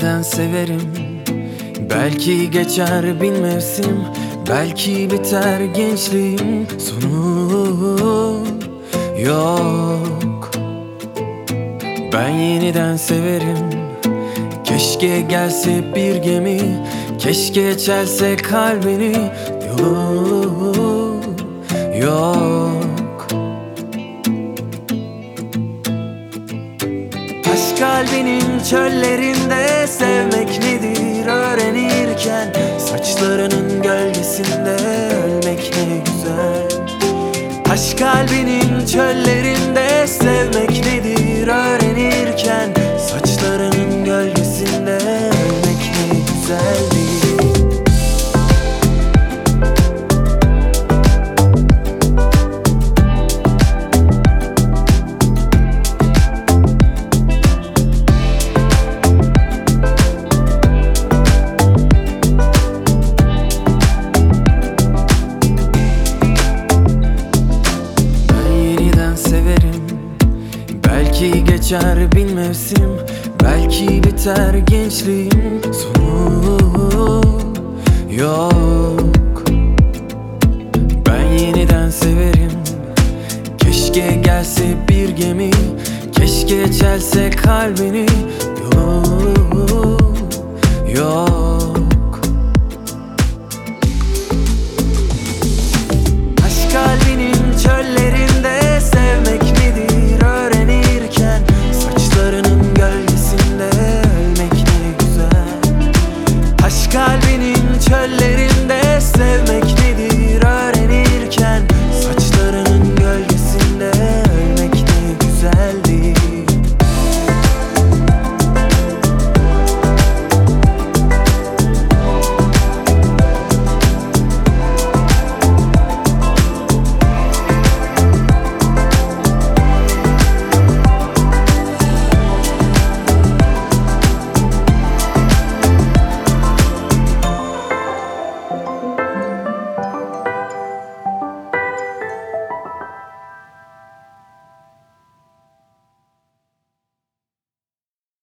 yeniden severim. Belki geçer bin mevsim, belki biter gençliğim, sonu yok. Ben yeniden severim. Keşke gelse bir gemi, keşke çelse kalbini, yolu yok. Aşk kalbinin çöllerinde sevmek nedir öğrenirken, saçlarının gölgesinde ölmek ne güzel. Aşk kalbinin çöllerinde sevmek nedir öğrenirken, saçlarının gölgesinde ölmek ne güzel değil. Belki geçer bin mevsim, belki biter gençliğim, sonu yok. Ben yeniden severim. Keşke gelse bir gemi, keşke çelse kalbini,